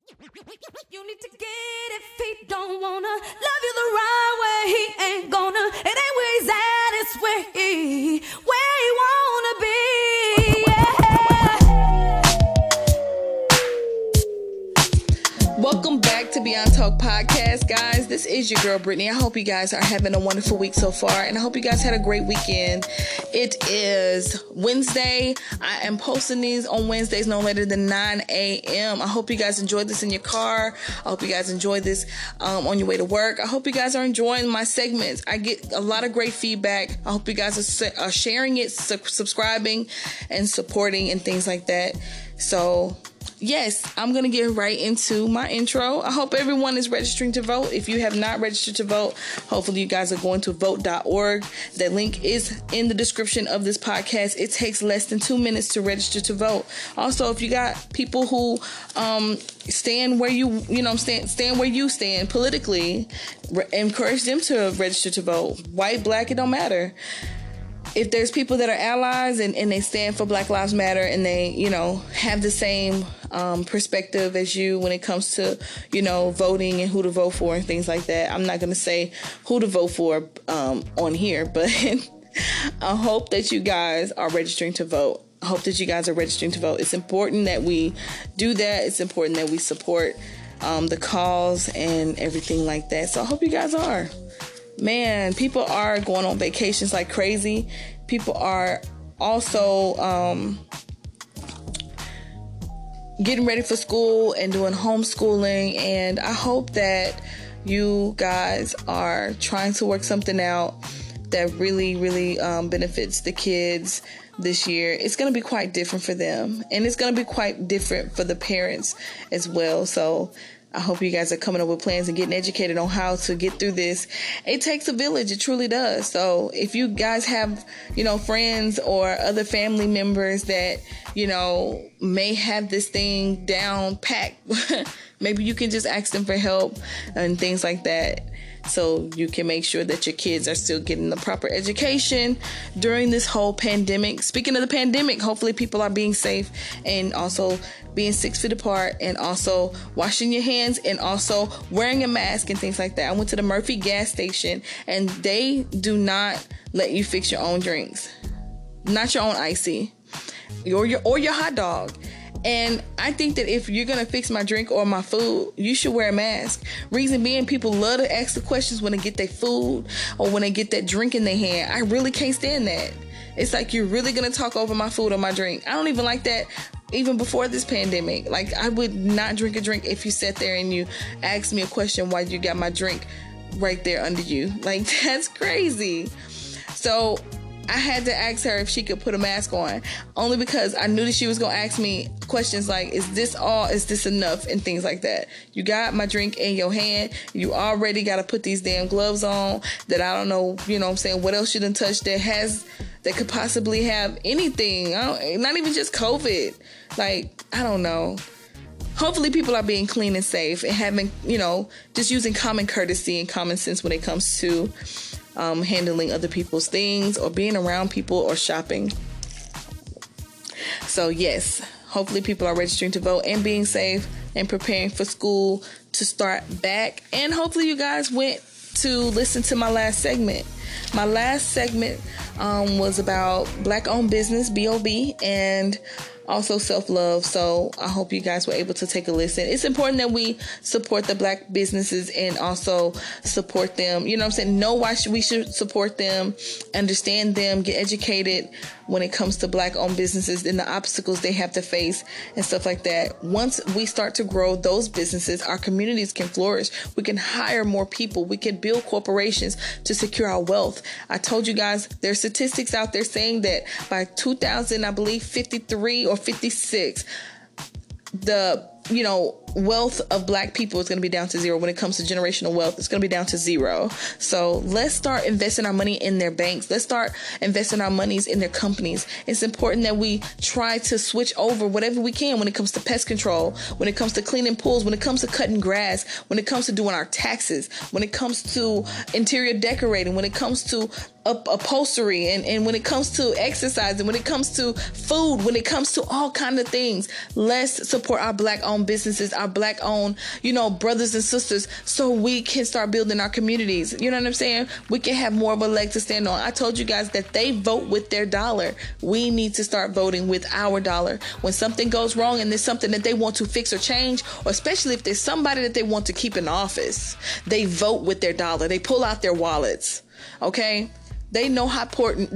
You need to get it if he don't wanna love you the right way. He ain't gonna. It ain't where he's at, it's where he wanna be. Yeah. Welcome back to Beyond Talk Podcast, guys. This is your girl Brittany. I hope you guys are having a wonderful week so far, and I hope you guys had a great weekend. It is Wednesday. I am posting these on Wednesdays no later than 9 a.m. I hope you guys enjoyed this in your car. I hope you guys enjoyed this on your way to work. I hope you guys are enjoying my segments. I get a lot of great feedback. I hope you guys are sharing it, subscribing, and supporting and things like that. So yes, I'm going to get right into my intro. I hope everyone is registering to vote. If you have not registered to vote, hopefully you guys are going to vote.org. That link is in the description of this podcast. It takes less than 2 minutes to register to vote. Also, if you got people who stand where stand where you stand politically, encourage them to register to vote. White, black, it don't matter. If there's people that are allies and they stand for Black Lives Matter and they, have the same perspective as you when it comes to, voting and who to vote for and things like that. I'm not going to say who to vote for on here, but I hope that you guys are registering to vote. I hope that you guys are registering to vote. It's important that we do that. It's important that we support the cause and everything like that. So I hope you guys are. Man, people are going on vacations like crazy. People are also getting ready for school and doing homeschooling. And I hope that you guys are trying to work something out that really, really benefits the kids this year. It's going to be quite different for them. And it's going to be quite different for the parents as well. So I hope you guys are coming up with plans and getting educated on how to get through this. It takes a village. It truly does. So if you guys have, friends or other family members that, may have this thing down packed, maybe you can just ask them for help and things like that. So you can make sure that your kids are still getting the proper education during this whole pandemic. Speaking of the pandemic, hopefully people are being safe and also being 6 feet apart and also washing your hands and also wearing a mask and things like that. I went to the Murphy gas station and they do not let you fix your own drinks. Not your own icy or your hot dog. And I think that if you're going to fix my drink or my food, you should wear a mask. Reason being, people love to ask the questions when they get their food or when they get that drink in their hand. I really can't stand that. It's like, you're really going to talk over my food or my drink. I don't even like that even before this pandemic. Like, I would not drink a drink if you sat there and you asked me a question while you got my drink right there under you. Like, that's crazy. So I had to ask her if she could put a mask on, only because I knew that she was going to ask me questions like, is this all? Is this enough? And things like that. You got my drink in your hand. You already got to put these damn gloves on that I don't know, what else you done touched that could possibly have anything. Not even just COVID. Like, I don't know. Hopefully people are being clean and safe and having, just using common courtesy and common sense when it comes to handling other people's things or being around people or shopping. So yes, hopefully people are registering to vote and being safe and preparing for school to start back. And hopefully you guys went to listen to my last segment. My last segment was about Black-owned business, B.O.B., and also self-love. So I hope you guys were able to take a listen. It's important that we support the Black businesses and also support them. Know why we should support them, understand them, get educated when it comes to Black-owned businesses and the obstacles they have to face and stuff like that. Once we start to grow those businesses, our communities can flourish. We can hire more people. We can build corporations to secure our wealth. I told you guys, there's statistics out there saying that by 2000, I believe 53 or 56, the wealth of Black people is going to be down to zero. When it comes to generational wealth, it's going to be down to zero. So let's start investing our money in their banks. Let's start investing our monies in their companies. It's important that we try to switch over whatever we can when it comes to pest control, when it comes to cleaning pools, when it comes to cutting grass, when it comes to doing our taxes, when it comes to interior decorating, when it comes to upholstery, and when it comes to exercise, and when it comes to food, when it comes to all kind of things. Let's support our Black-owned businesses, our Black-owned, brothers and sisters, so we can start building our communities. You know what I'm saying? We can have more of a leg to stand on. I told you guys that they vote with their dollar. We need to start voting with our dollar. When something goes wrong and there's something that they want to fix or change, or especially if there's somebody that they want to keep in office, they vote with their dollar. They pull out their wallets. Okay? They know how important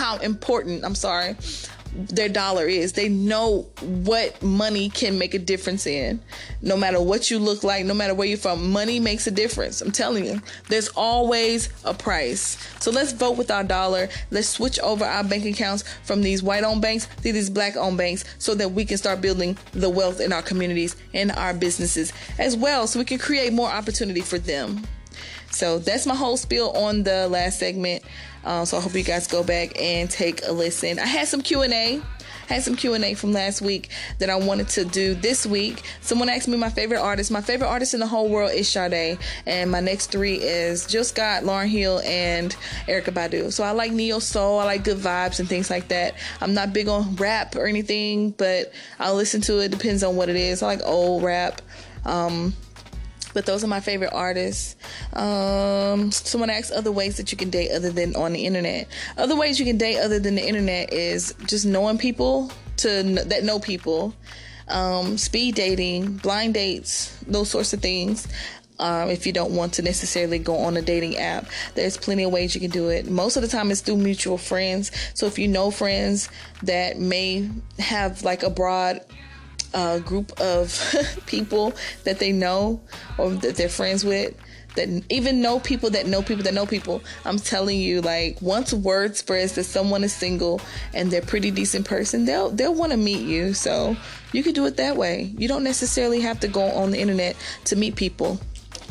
their dollar is. They know what money can make a difference in. No matter what you look like, no matter where you're from, money makes a difference. I'm telling you, there's always a price. So let's vote with our dollar. Let's switch over our bank accounts from these white-owned banks to these Black-owned banks, so that we can start building the wealth in our communities and our businesses as well, so we can create more opportunity for them. So that's my whole spiel on the last segment. So I hope you guys go back and take a listen. I had some Q&A. From last week that I wanted to do this week. Someone asked me my favorite artist. My favorite artist in the whole world is Sade. And my next three is Jill Scott, Lauryn Hill, and Erykah Badu. So I like neo-soul. I like good vibes and things like that. I'm not big on rap or anything, but I'll listen to it. Depends on what it is. I like old rap. But those are my favorite artists. Someone asked other ways that you can date other than on the internet. Other ways you can date other than the internet is just knowing people that know people. Speed dating, blind dates, those sorts of things. If you don't want to necessarily go on a dating app, there's plenty of ways you can do it. Most of the time it's through mutual friends. So if you know friends that may have like a broad group of people that they know or that they're friends with, that even know people that know people that know people. I'm telling you, like, once word spreads that someone is single and they're a pretty decent person, they'll want to meet you. So you can do it that way. You don't necessarily have to go on the internet to meet people.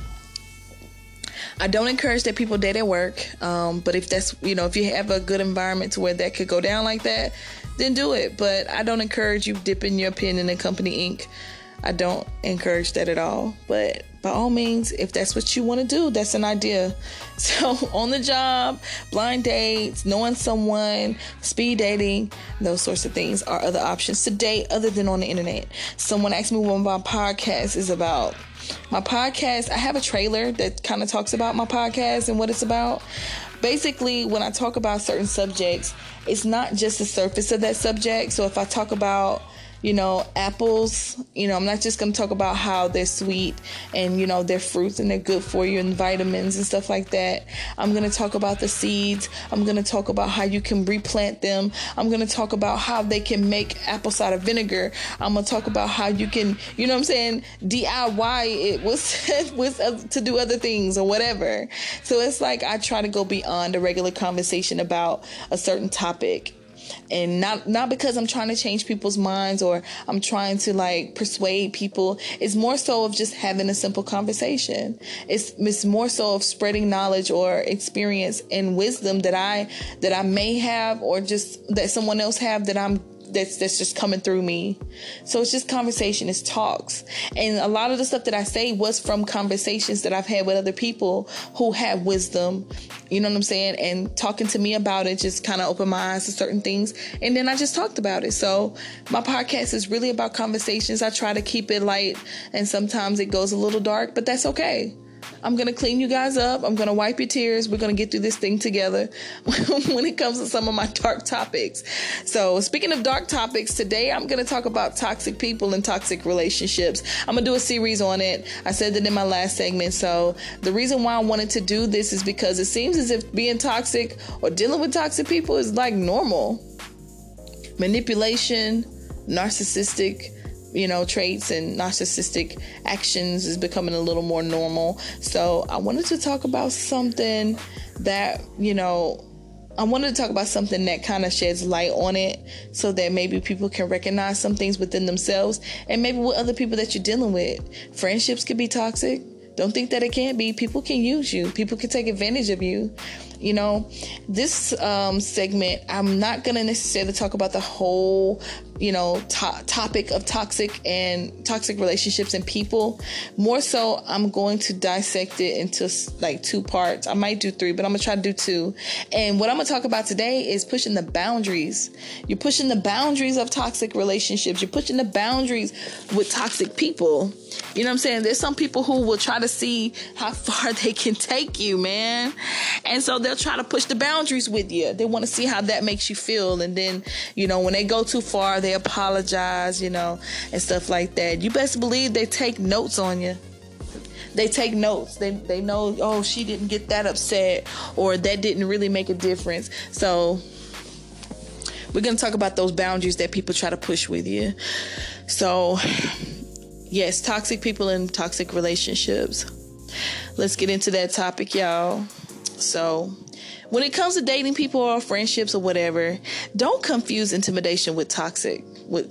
I don't encourage that people date at work, but if that's, if you have a good environment to where that could go down like that, then do it. But I don't encourage you dipping your pen in the company ink. I don't encourage that at all. But by all means, if that's what you want to do, that's an idea. So on the job, blind dates, knowing someone, speed dating, those sorts of things are other options to date other than on the internet. Someone asked me what my podcast is about. My podcast, I have a trailer that kind of talks about my podcast and what it's about. Basically, when I talk about certain subjects, it's not just the surface of that subject. So if I talk about, apples, I'm not just going to talk about how they're sweet and, they're fruits and they're good for you and vitamins and stuff like that. I'm going to talk about the seeds. I'm going to talk about how you can replant them. I'm going to talk about how they can make apple cider vinegar. I'm going to talk about how you can, DIY it with to do other things or whatever. So it's like I try to go beyond a regular conversation about a certain topic. And not because I'm trying to change people's minds or I'm trying to persuade people. It's more so of just having a simple conversation. It's more so of spreading knowledge or experience and wisdom that I may have, or just that someone else have that's just coming through me. So it's just conversation, it's talks. And a lot of the stuff that I say was from conversations that I've had with other people who have wisdom, you know what I'm saying? And talking to me about it just kind of opened my eyes to certain things. And then I just talked about it. So my podcast is really about conversations. I try to keep it light, and sometimes it goes a little dark, but that's okay. I'm going to clean you guys up. I'm going to wipe your tears. We're going to get through this thing together when it comes to some of my dark topics. So speaking of dark topics, today I'm going to talk about toxic people and toxic relationships. I'm going to do a series on it. I said that in my last segment. So the reason why I wanted to do this is because it seems as if being toxic or dealing with toxic people is like normal. Manipulation, narcissistic traits and narcissistic actions is becoming a little more normal. So I wanted to talk about something that, kind of sheds light on it, so that maybe people can recognize some things within themselves and maybe with other people that you're dealing with. Friendships could be toxic. Don't think that it can't be. People can use you. People can take advantage of you. You know, this segment, I'm not going to necessarily talk about the whole, topic of toxic relationships and people. More so, I'm going to dissect it into like 2 parts. I might do 3, but I'm going to try to do 2. And what I'm going to talk about today is pushing the boundaries. You're pushing the boundaries of toxic relationships. You're pushing the boundaries with toxic people. You know what I'm saying? There's some people who will try to see how far they can take you, man. And so they'll try to push the boundaries with you. They want to see how that makes you feel. And then, when they go too far, they apologize, and stuff like that. You best believe they take notes on you. They take notes. They know, oh, she didn't get that upset, or that didn't really make a difference. So we're going to talk about those boundaries that people try to push with you. So yes, toxic people and toxic relationships. Let's get into that topic, y'all. So when it comes to dating people or friendships or whatever, don't confuse intimidation with toxicity.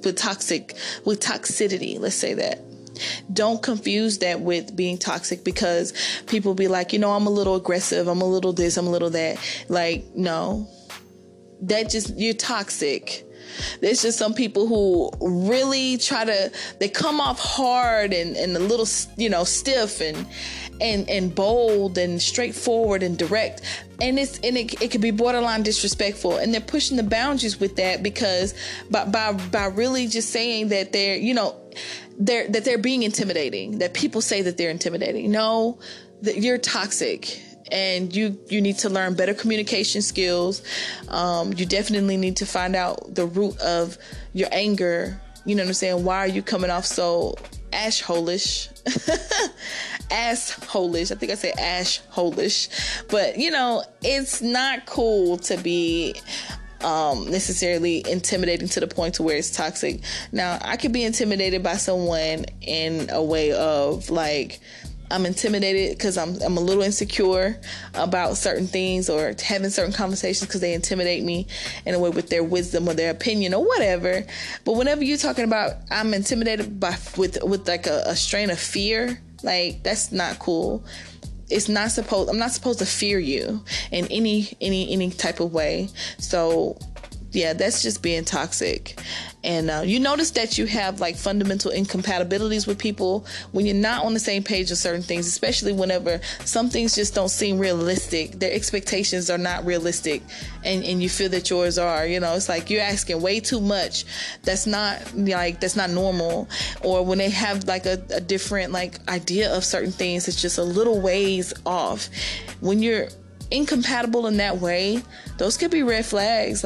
Let's say that. Don't confuse that with being toxic, because people be like, I'm a little aggressive. I'm a little this, I'm a little that. Like, no, you're toxic. There's just some people who really they come off hard and a little, stiff and bold and straightforward and direct. And it can be borderline disrespectful. And they're pushing the boundaries with that, because by really just saying that they're being intimidating, that people say that they're intimidating. No, that you're toxic. And you need to learn better communication skills. You definitely need to find out the root of your anger. You know what I'm saying? Why are you coming off so asshole-ish? Asshole-ish. I think I said asshole-ish. But, it's not cool to be necessarily intimidating to the point to where it's toxic. Now, I could be intimidated by someone in a way of like, I'm intimidated because I'm a little insecure about certain things, or having certain conversations because they intimidate me in a way with their wisdom or their opinion or whatever. But whenever you're talking about I'm intimidated with like a strain of fear, like, that's not cool. I'm not supposed to fear you in any type of way. So yeah, that's just being toxic. And you notice that you have like fundamental incompatibilities with people when you're not on the same page of certain things, especially whenever some things just don't seem realistic. Their expectations are not realistic, and you feel that yours are. It's like you're asking way too much. That's not normal. Or when they have like a different like idea of certain things, it's just a little ways off. When you're incompatible in that way, those could be red flags.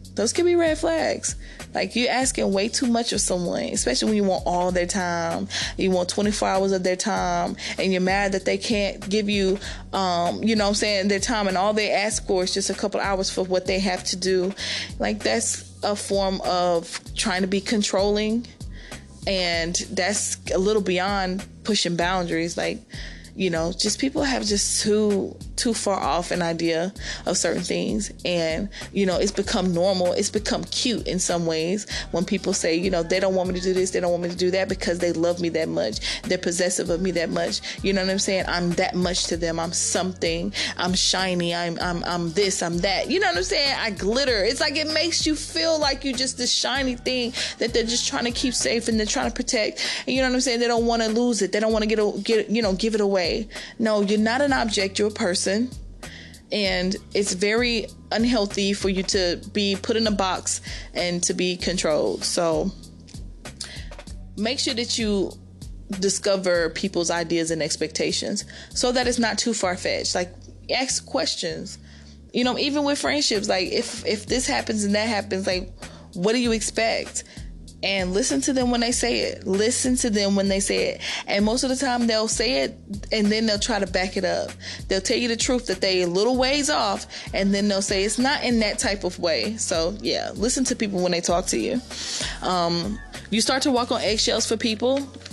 Like, you're asking way too much of someone, especially when you want all their time. You want 24 hours of their time, and you're mad that they can't give you, their time, and all they ask for is just a couple hours for what they have to do. Like, that's a form of trying to be controlling, and that's a little beyond pushing boundaries. Like, just people have just too far off an idea of certain things. And, it's become normal. It's become cute in some ways when people say, they don't want me to do this. They don't want me to do that because they love me that much. They're possessive of me that much. You know what I'm saying? I'm that much to them. I'm something. I'm shiny. I'm this, I'm that. You know what I'm saying? I glitter. It's like, it makes you feel like you're just this shiny thing that they're just trying to keep safe and they're trying to protect. And you know what I'm saying? They don't want to lose it. They don't want to give it away. No, you're not an object. You're a person. And it's very unhealthy for you to be put in a box and to be controlled. So make sure that you discover people's ideas and expectations so that it's not too far-fetched. Like, ask questions. Even with friendships, like if this happens and that happens, like, what do you expect? And listen to them when they say it. And most of the time they'll say it and then they'll try to back it up. They'll tell you the truth that they a little ways off, and then they'll say it's not in that type of way. So yeah, listen to people when they talk to you. You start to walk on eggshells for people.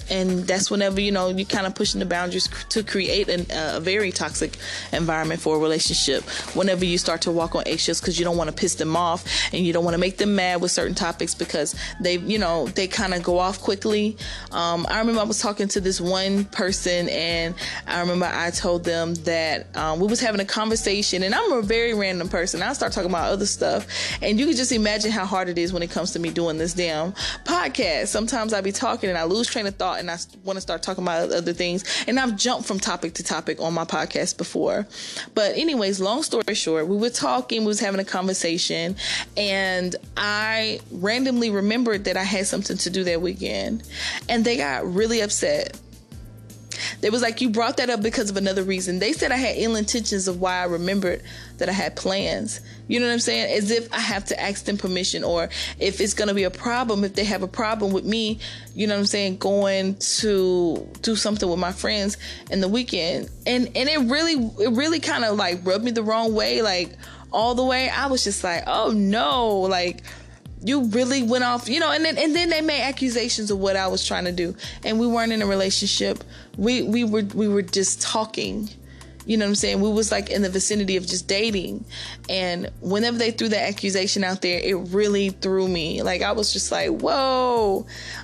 And that's whenever, you're kind of pushing the boundaries to create a very toxic environment for a relationship. Whenever you start to walk on eggshells because you don't want to piss them off and you don't want to make them mad with certain topics because they kind of go off quickly. I remember I was talking to this one person, and I remember I told them that we was having a conversation, and I'm a very random person. I start talking about other stuff, and you can just imagine how hard it is when it comes to me doing this damn podcast. Sometimes I be talking and I lose train of thought and I want to start talking about other things, and I've jumped from topic to topic on my podcast before. But anyways, long story short, we were talking, we was having a conversation, and I randomly remembered that I had something to do that weekend, and they got really upset. They was like, you brought that up because of another reason. They said I had ill intentions of why I remembered that I had plans. You know what I'm saying? As if I have to ask them permission, or if it's going to be a problem, if they have a problem with me, you know what I'm saying, going to do something with my friends in the weekend. And it really kind of like rubbed me the wrong way, like all the way. I was just like, oh no, like, you really went off, and then they made accusations of what I was trying to do. And we weren't in a relationship. We were just talking. You know what I'm saying? We was like in the vicinity of just dating. And whenever they threw that accusation out there, it really threw me. Like, I was just like, whoa,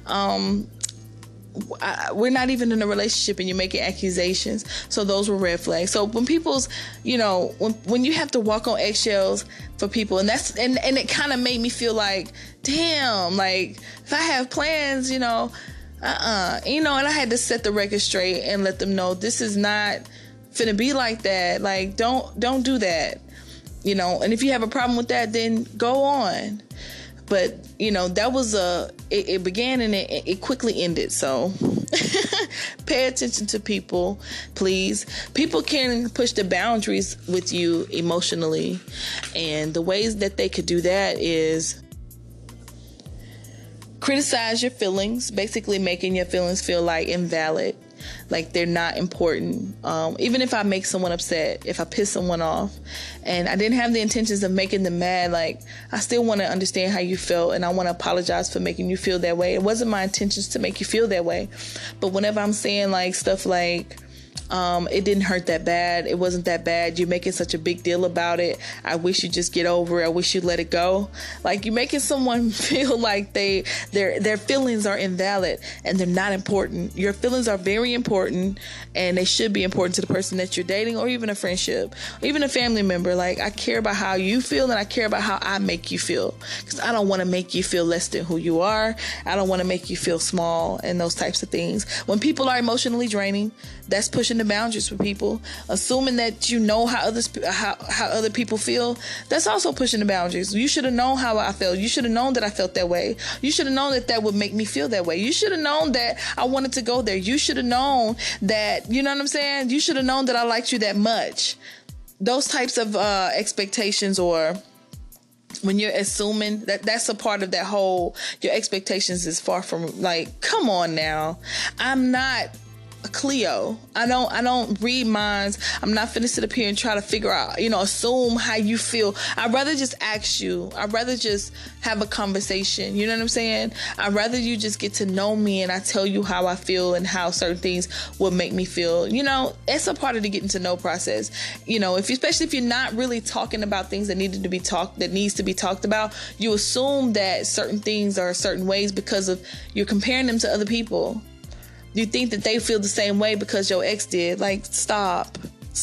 we're not even in a relationship and you're making accusations. So those were red flags. So when people's, when you have to walk on eggshells for people, and it kind of made me feel like, damn, like if I have plans, and I had to set the record straight and let them know this is not finna be like that. Like, don't do that, and if you have a problem with that, then go on. But, that was it began and it quickly ended. So pay attention to people, please. People can push the boundaries with you emotionally. And the ways that they could do that is criticize your feelings, basically making your feelings feel like invalid, like they're not important. Even if I make someone upset, if I piss someone off and I didn't have the intentions of making them mad, like I still want to understand how you felt and I want to apologize for making you feel that way. It wasn't my intentions to make you feel that way. But whenever I'm saying like stuff like, it didn't hurt that bad, it wasn't that bad, you're making such a big deal about it, I wish you just get over it, I wish you'd let it go. Like, you're making someone feel like their feelings are invalid and they're not important. Your feelings are very important, and they should be important to the person that you're dating, or even a friendship, or even a family member. Like, I care about how you feel, and I care about how I make you feel, because I don't want to make you feel less than who you are. I don't want to make you feel small and those types of things. When people are emotionally draining, that's pushing the boundaries for people. Assuming that you know how other people feel, that's also pushing the boundaries. You should have known how I felt. You should have known that I felt that way. You should have known that would make me feel that way. You should have known that I wanted to go there. You should have known that, you know what I'm saying? You should have known that I liked you that much. Those types of expectations, or when you're assuming that's a part of that whole, your expectations is far from, like, come on now. I'm not Cleo. I don't read minds. I'm not finna sit up here and try to figure out, assume how you feel. I'd rather just ask you. I'd rather just have a conversation. You know what I'm saying? I'd rather you just get to know me and I tell you how I feel and how certain things will make me feel. It's a part of the getting to know process. Especially if you're not really talking about things that needs to be talked about, you assume that certain things are certain ways because of you're comparing them to other people. You think that they feel the same way because your ex did. Like, stop.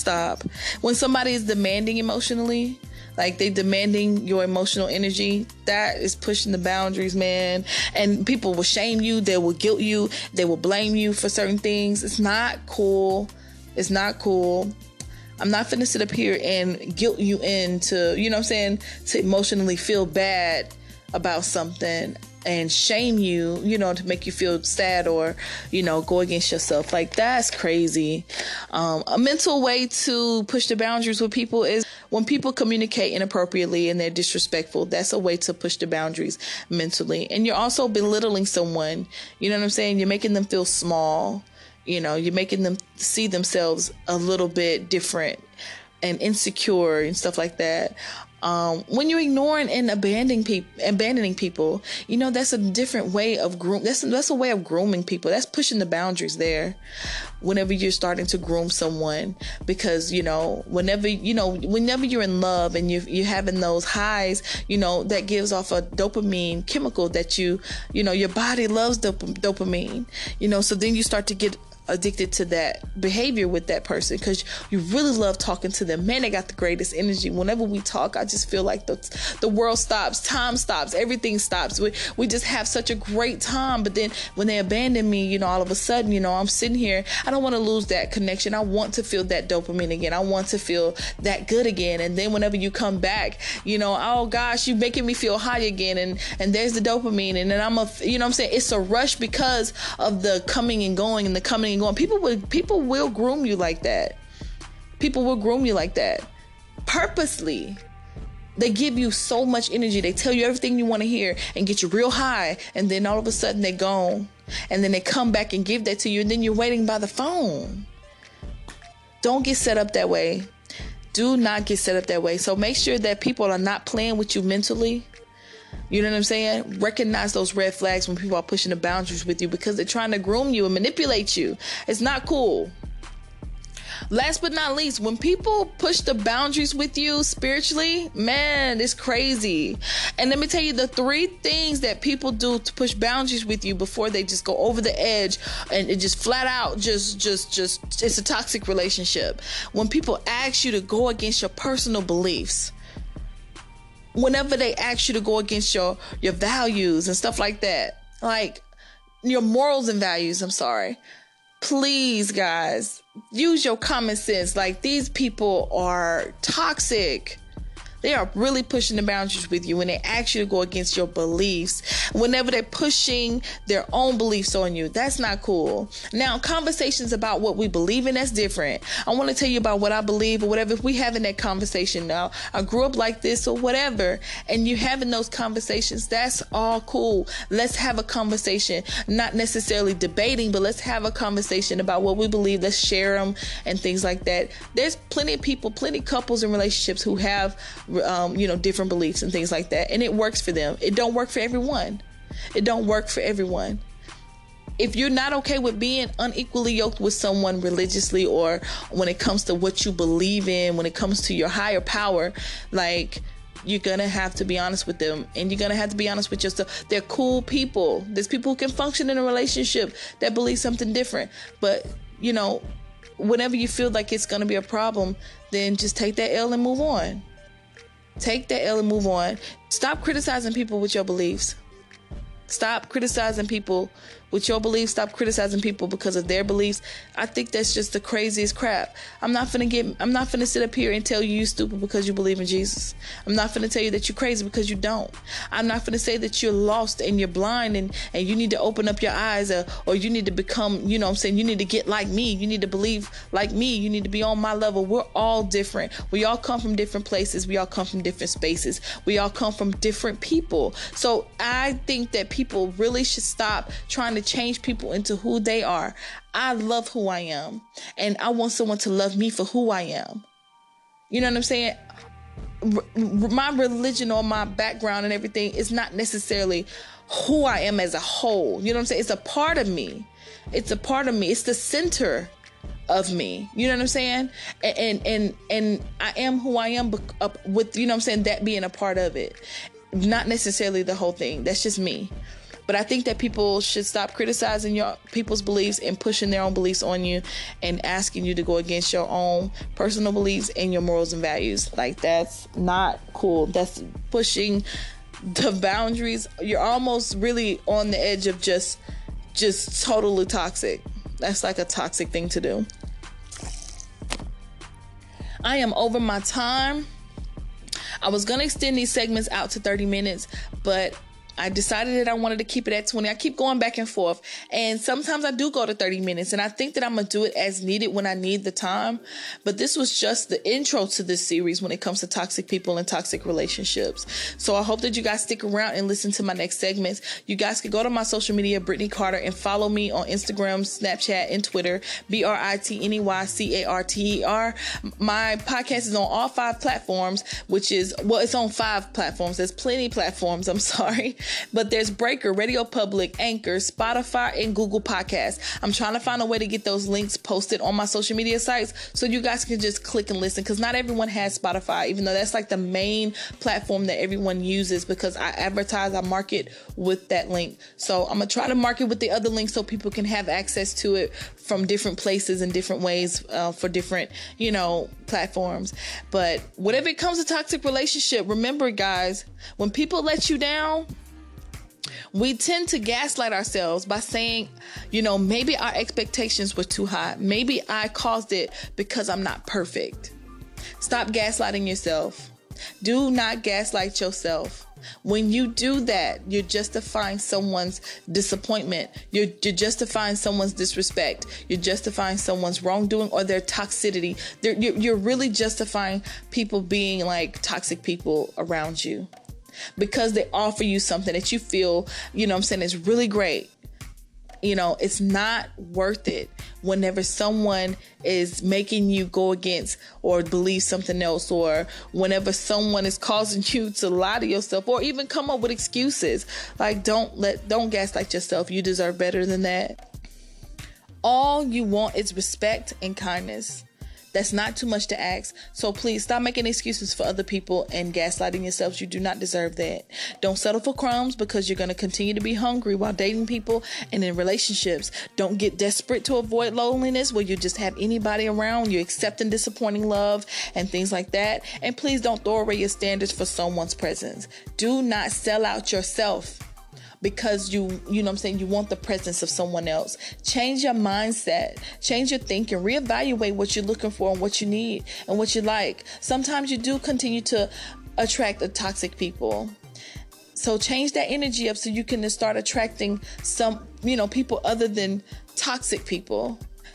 When somebody is demanding emotionally, like they demanding your emotional energy, that is pushing the boundaries, man. And people will shame you. They will guilt you. They will blame you for certain things. It's not cool. I'm not finna sit up here and guilt you into, to emotionally feel bad about something and shame you, to make you feel sad or, go against yourself. Like, that's crazy. A mental way to push the boundaries with people is when people communicate inappropriately and they're disrespectful. That's a way to push the boundaries mentally. And you're also belittling someone. You know what I'm saying? You're making them feel small. You're making them see themselves a little bit different and insecure and stuff like that. When you're ignoring and abandoning people, that's a different way of that's a way of grooming people. That's pushing the boundaries there. Whenever you're starting to groom someone, because whenever you're in love and you're having those highs, that gives off a dopamine chemical that your body loves dopamine. So then you start to get addicted to that behavior with that person because you really love talking to them. Man, they got the greatest energy. Whenever we talk, I just feel like the world stops, time stops, everything stops. We just have such a great time. But then when they abandon me, all of a sudden, I'm sitting here. I don't want to lose that connection. I want to feel that dopamine again. I want to feel that good again. And then whenever you come back, oh gosh, you're making me feel high again. And there's the dopamine. And then it's a rush because of the coming and going and the coming and going. People will groom you like that. People will groom you like that. Purposely. They give you so much energy. They tell you everything you want to hear and get you real high. And then all of a sudden they're gone. And then they come back and give that to you. And then you're waiting by the phone. Don't get set up that way. Do not get set up that way. So make sure that people are not playing with you mentally. You know what I'm saying? Recognize those red flags when people are pushing the boundaries with you because they're trying to groom you and manipulate you. It's not cool. Last but not least, when people push the boundaries with you spiritually, man, it's crazy. And let me tell you the 3 things that people do to push boundaries with you before they just go over the edge and it just flat out just it's a toxic relationship. When people ask you to go against your personal beliefs, whenever they ask you to go against your values and stuff like that, like your morals and values, please, guys, use your common sense. Like, these people are toxic. They are really pushing the boundaries with you when they ask you to go against your beliefs. Whenever they're pushing their own beliefs on you, that's not cool. Now, conversations about what we believe in, that's different. I want to tell you about what I believe or whatever. If we having that conversation now, I grew up like this or whatever, and you having those conversations, that's all cool. Let's have a conversation, not necessarily debating, but let's have a conversation about what we believe. Let's share them and things like that. There's plenty of people, plenty of couples and relationships who have different beliefs and things like that. And it works for them. It don't work for everyone. It don't work for everyone. If you're not okay with being unequally yoked with someone religiously, or when it comes to what you believe in, when it comes to your higher power, like, you're going to have to be honest with them, and you're going to have to be honest with yourself. They're cool people. There's people who can function in a relationship that believe something different. But, whenever you feel like it's going to be a problem, then just take that L and move on. Take that L and move on. Stop criticizing people with your beliefs. Stop criticizing people with your beliefs. Stop criticizing people because of their beliefs. I think that's just the craziest crap. I'm not finna sit up here and tell you stupid because you believe in Jesus. I'm not finna tell you that you're crazy because you don't. I'm not finna say that you're lost and you're blind and you need to open up your eyes, or you need to become, you need to get like me. You need to believe like me. You need to be on my level. We're all different. We all come from different places. We all come from different spaces. We all come from different people. So I think that people really should stop trying to change people into who they are. I love who I am, and I want someone to love me for who I am. You know what I'm saying? My religion or my background and everything is not necessarily who I am as a whole. You know what I'm saying? It's a part of me. It's a part of me. It's the center of me. You know what I'm saying? And I am who I am with, that being a part of it. Not necessarily the whole thing. That's just me. But I think that people should stop criticizing your people's beliefs and pushing their own beliefs on you and asking you to go against your own personal beliefs and your morals and values. Like, that's not cool. That's pushing the boundaries. You're almost really on the edge of just totally toxic. That's like a toxic thing to do. I am over my time. I was going to extend these segments out to 30 minutes, but I decided that I wanted to keep it at 20. I keep going back and forth. And sometimes I do go to 30 minutes. And I think that I'm going to do it as needed when I need the time. But this was just the intro to this series when it comes to toxic people and toxic relationships. So I hope that you guys stick around and listen to my next segments. You guys can go to my social media, Brittany Carter, and follow me on Instagram, Snapchat, and Twitter, BritneyCarter. My podcast is on all 5 platforms, it's on 5 platforms. There's plenty of platforms. I'm sorry. But there's Breaker, Radio Public, Anchor, Spotify, and Google Podcasts. I'm trying to find a way to get those links posted on my social media sites so you guys can just click and listen, because not everyone has Spotify, even though that's like the main platform that everyone uses, because I market with that link. So I'm going to try to market with the other links so people can have access to it from different places and different ways for different, platforms. But whatever it comes to toxic relationship, remember, guys, when people let you down, we tend to gaslight ourselves by saying, maybe our expectations were too high. Maybe I caused it because I'm not perfect. Stop gaslighting yourself. Do not gaslight yourself. When you do that, you're justifying someone's disappointment. You're justifying someone's disrespect. You're justifying someone's wrongdoing or their toxicity. You're really justifying people being like toxic people around you, because they offer you something that you feel, is really great. It's not worth it whenever someone is making you go against or believe something else, or whenever someone is causing you to lie to yourself or even come up with excuses. Like, don't gaslight yourself. You deserve better than that. All you want is respect and kindness. That's not too much to ask. So please stop making excuses for other people and gaslighting yourselves. You do not deserve that. Don't settle for crumbs, because you're going to continue to be hungry while dating people and in relationships. Don't get desperate to avoid loneliness where you just have anybody around. You're accepting disappointing love and things like that. And please don't throw away your standards for someone's presence. Do not sell out yourself because you want the presence of someone else. Change your mindset, change your thinking, reevaluate what you're looking for and what you need and what you like. Sometimes you do continue to attract the toxic people. So change that energy up so you can start attracting some, people other than toxic people.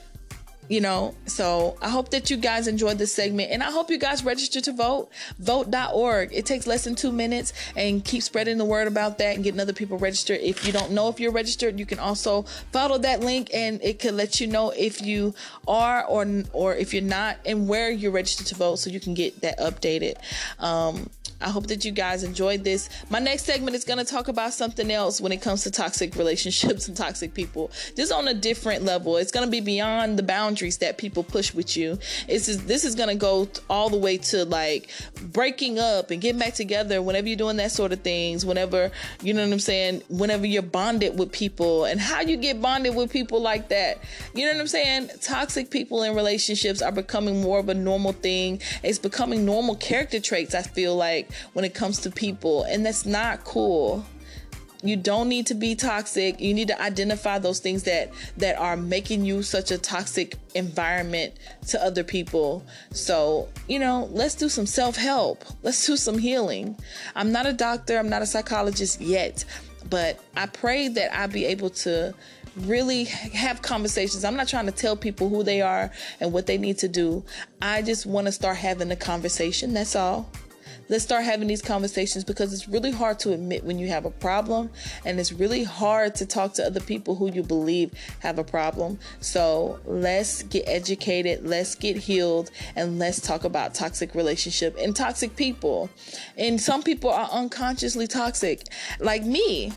So I hope that you guys enjoyed this segment, and I hope you guys register to vote. Vote.org. It takes less than 2 minutes, and keep spreading the word about that and getting other people registered. If you don't know if you're registered, you can also follow that link, and it can let you know if you are or if you're not, and where you're registered to vote, so you can get that updated. I hope that you guys enjoyed this. My next segment is going to talk about something else when it comes to toxic relationships and toxic people. Just on a different level. It's going to be beyond the boundaries that people push with you. This is going to go all the way to like breaking up and getting back together whenever you're doing that sort of things. Whenever, whenever you're bonded with people, and how you get bonded with people like that. Toxic people in relationships are becoming more of a normal thing. It's becoming normal character traits, I feel like, when it comes to people, and that's not cool. You don't need to be toxic. You need to identify those things that are making you such a toxic environment to other people. So, let's do some self-help. Let's do some healing. I'm not a doctor. I'm not a psychologist yet, but I pray that I'll be able to really have conversations. I'm not trying to tell people who they are and what they need to do. I just want to start having a conversation. That's all. Let's start having these conversations, because it's really hard to admit when you have a problem, and it's really hard to talk to other people who you believe have a problem. So let's get educated, let's get healed, and let's talk about toxic relationship and toxic people. And some people are unconsciously toxic. Like me,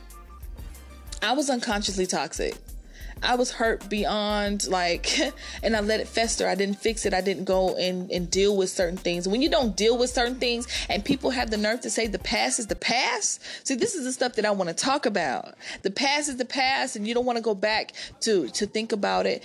I was unconsciously toxic. I was hurt beyond and I let it fester. I didn't fix it. I didn't go and deal with certain things. When you don't deal with certain things and people have the nerve to say the past is the past. See, this is the stuff that I want to talk about. The past is the past, and you don't want to go back to think about it,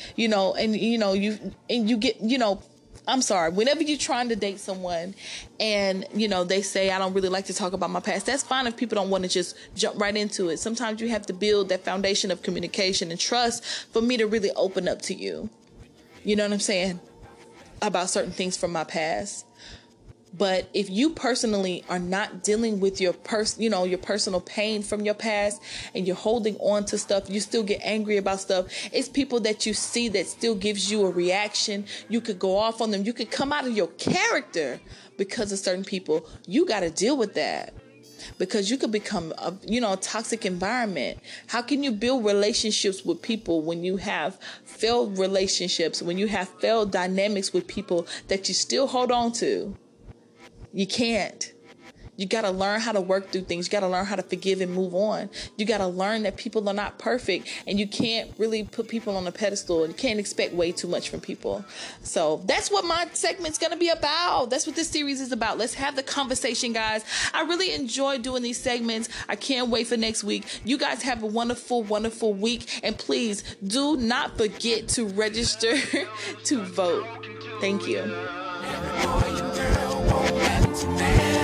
you get, I'm sorry, whenever you're trying to date someone and, they say, I don't really like to talk about my past, that's fine if people don't want to just jump right into it. Sometimes you have to build that foundation of communication and trust for me to really open up to you. You know what I'm saying? About certain things from my past. But if you personally are not dealing with your your personal pain from your past, and you're holding on to stuff, you still get angry about stuff. It's people that you see that still gives you a reaction. You could go off on them. You could come out of your character because of certain people. You got to deal with that, because you could become a toxic environment. How can you build relationships with people when you have failed relationships, when you have failed dynamics with people that you still hold on to? You can't. You got to learn how to work through things. You got to learn how to forgive and move on. You got to learn that people are not perfect, and you can't really put people on a pedestal, and you can't expect way too much from people. So that's what my segment's going to be about. That's what this series is about. Let's have the conversation, guys. I really enjoy doing these segments. I can't wait for next week. You guys have a wonderful, wonderful week. And please do not forget to register to vote. Thank you.